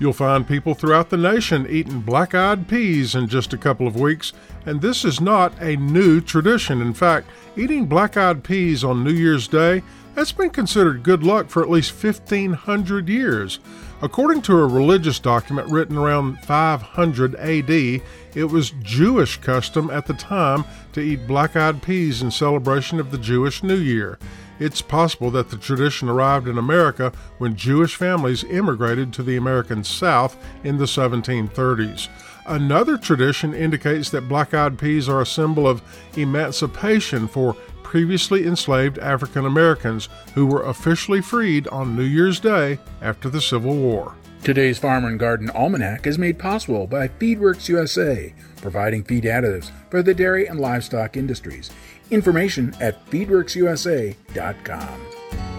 You'll find people throughout the nation eating black-eyed peas in just a couple of weeks, and this is not a new tradition. In fact, eating black-eyed peas on New Year's Day, that's been considered good luck for at least 1,500 years. According to a religious document written around 500 AD, it was Jewish custom at the time to eat black-eyed peas in celebration of the Jewish New Year. It's possible that the tradition arrived in America when Jewish families immigrated to the American South in the 1730s. Another tradition indicates that black-eyed peas are a symbol of emancipation for previously enslaved African Americans who were officially freed on New Year's Day after the Civil War. Today's Farm and Garden Almanac is made possible by FeedWorks USA, providing feed additives for the dairy and livestock industries. Information at feedworksusa.com.